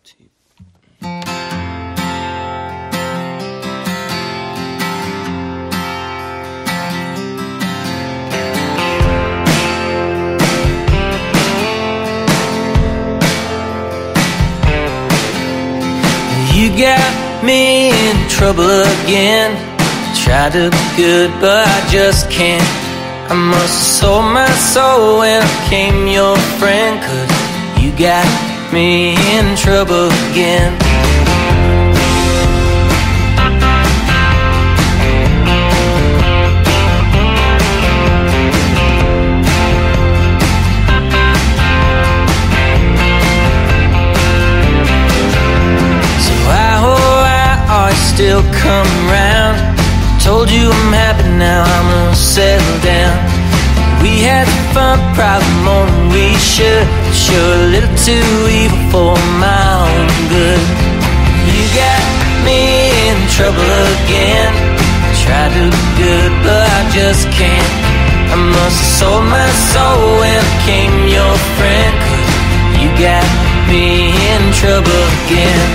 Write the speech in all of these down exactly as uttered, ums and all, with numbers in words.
tape. You got me in trouble again. Tried to be good, but I just can't. I must have sold my soul when I became your friend, 'cause you got me in trouble again. Still come around. Told you I'm happy now, I'm gonna settle down. We had fun, probably more than we should. Sure, a little too evil for my own good. You got me in trouble again. Tried to be good, but I just can't. I must have sold my soul when I became your friend, 'cause you got me in trouble again.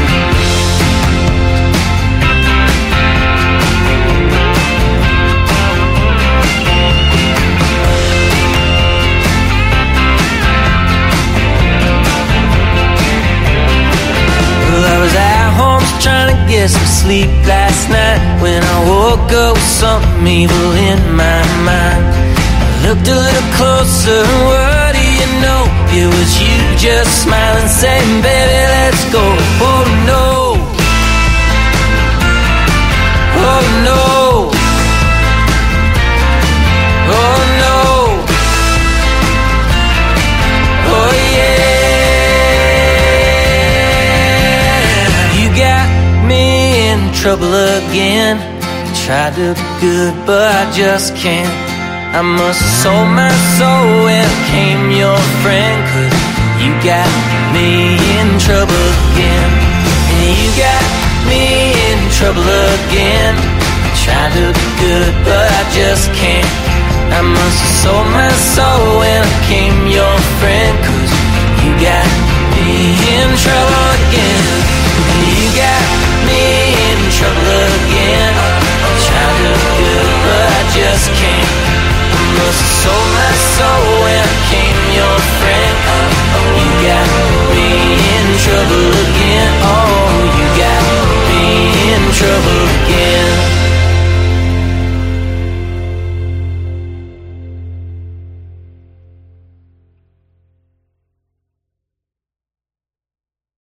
Trying to get some sleep last night when I woke up with something evil in my mind. I looked a little closer and what do you know? It was you just smiling, saying, baby, let's go. Oh no, oh no, oh no, oh yeah. Trouble again. Tried to be good, but I just can't. I must have sold my soul when I became your friend, 'cause you got me in trouble again. And you got me in trouble again. Tried to be good, but I just can't. I must have sold my soul when I became your friend, 'cause you got